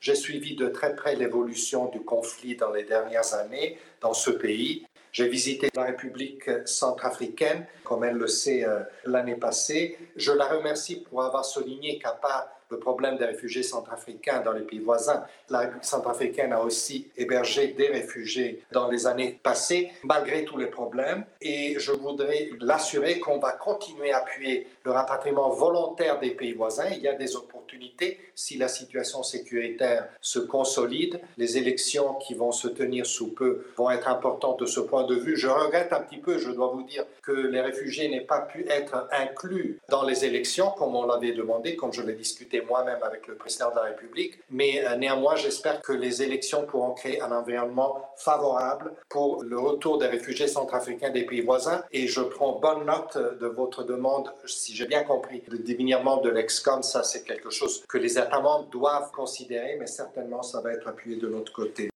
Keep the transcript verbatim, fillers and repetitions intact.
J'ai suivi de très près l'évolution du conflit dans les dernières années dans ce pays. J'ai visité la République centrafricaine, comme elle le sait, euh, l'année passée. Je la remercie pour avoir souligné qu'à part le problème des réfugiés centrafricains dans les pays voisins, la République centrafricaine a aussi hébergé des réfugiés dans les années passées, malgré tous les problèmes. Et je voudrais l'assurer qu'on va continuer à appuyer le rapatriement volontaire des pays voisins. Il y a des opportunités si la situation sécuritaire se consolide. Les élections qui vont se tenir sous peu vont être importantes de ce point de vue. Je regrette un petit peu, je dois vous dire, que les réfugiés n'aient pas pu être inclus dans les élections comme on l'avait demandé, comme je l'ai discuté moi-même avec le président de la République. Mais euh, néanmoins, j'espère que les élections pourront créer un environnement favorable pour le retour des réfugiés centrafricains des pays voisins. Et je prends bonne note de votre demande, si j'ai bien compris, le désignement de l'ex-com. Ça, c'est quelque chose que les États membres doivent considérer, mais certainement, ça va être appuyé de notre côté.